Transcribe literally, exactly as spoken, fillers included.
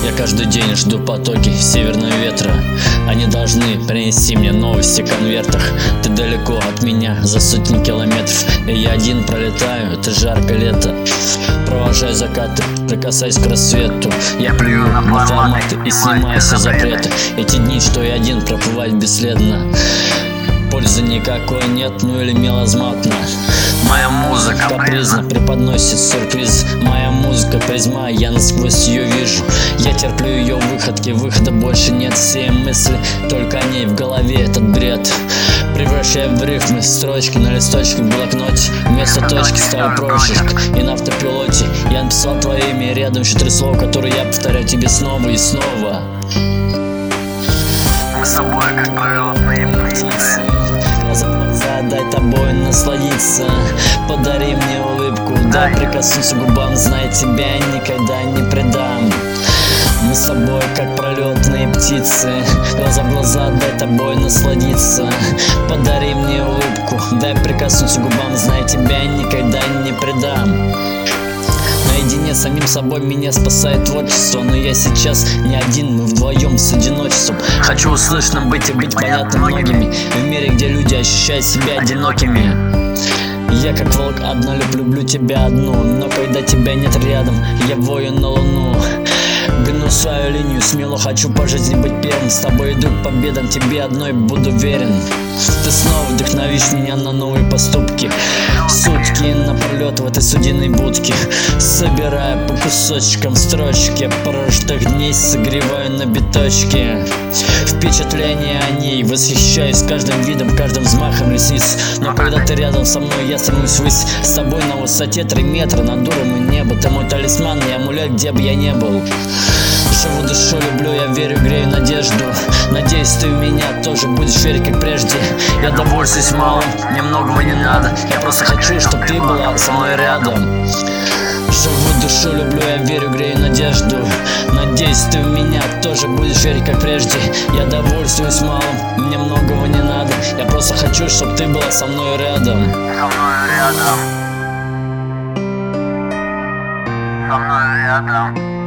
Я каждый день жду потоки северного ветра. Они должны принести мне новости в конвертах. Ты далеко от меня за сотни километров, и я один пролетаю, это жаркое лето. Провожаю закаты, прикасаясь к рассвету. Я плюю на форматы и снимаю все запреты. Эти дни, что я один, проплывать бесследно. Пользы никакой нет, ну или мелазматно. Моя музыка капризно преподносит сюрприз. Моя музыка призма, я насквозь ее вижу. Я терплю ее выходки, выхода больше нет. Все мысли только о ней в голове, этот бред. Превращая в рифмы строчки на листочке в блокноте. Вместо точки ставлю прошечку, и на автопилоте я написал твое имя, рядом еще три слова, которые я повторяю тебе снова и снова. Мы с тобой, как прилетные птицы. Дай тобой насладиться, подари мне улыбку, дай прикоснуться к губам, знай, тебя никогда не предам. Мы с тобой, как пролетные птицы, глаза в глаза, дай тобой насладиться, подари мне улыбку, дай прикоснуться к губам, знай, тебя никогда не предам. Наедине с самим собой меня спасает творчество, но я сейчас не один, мы вдвоем с одиночеством. Хочу услышанным быть и быть понятным многими в мире, где люди ощущают себя одинокими. Я как волк однолюб, люблю тебя одну, но когда тебя нет рядом, я вою на луну. Гну свою линию, смело хочу по жизни быть первым. С тобой иду к победам, тебе одной буду верен. Ты снова вдохновишь меня на новые поступки. Сутки напролет в этой студийной будке, собирая по кусочкам строчки прожитых дней, согреваю на биточке. Впечатление о ней, восхищаюсь каждым видом, каждым взмахом ресниц. Но когда ты рядом со мной, я стремлюсь ввысь. С тобой на высоте три метра над уровнем неба. Ты мой талисман и амулет, где бы я не был. Живу душу, люблю, я верю, грею надежду. Надеюсь, ты в меня тоже будешь верить, как прежде. Я довольствуюсь малым, мне многого не надо. Я просто хочу, чтобы ты была со мной рядом. Живу душу, люблю, я верю, грею надежду. Надеюсь, ты в меня тоже будешь верить, как прежде. Я довольствуюсь малым, мне многого не надо. Я просто хочу, чтобы ты была со мной рядом. Со мной рядом. Со мной рядом.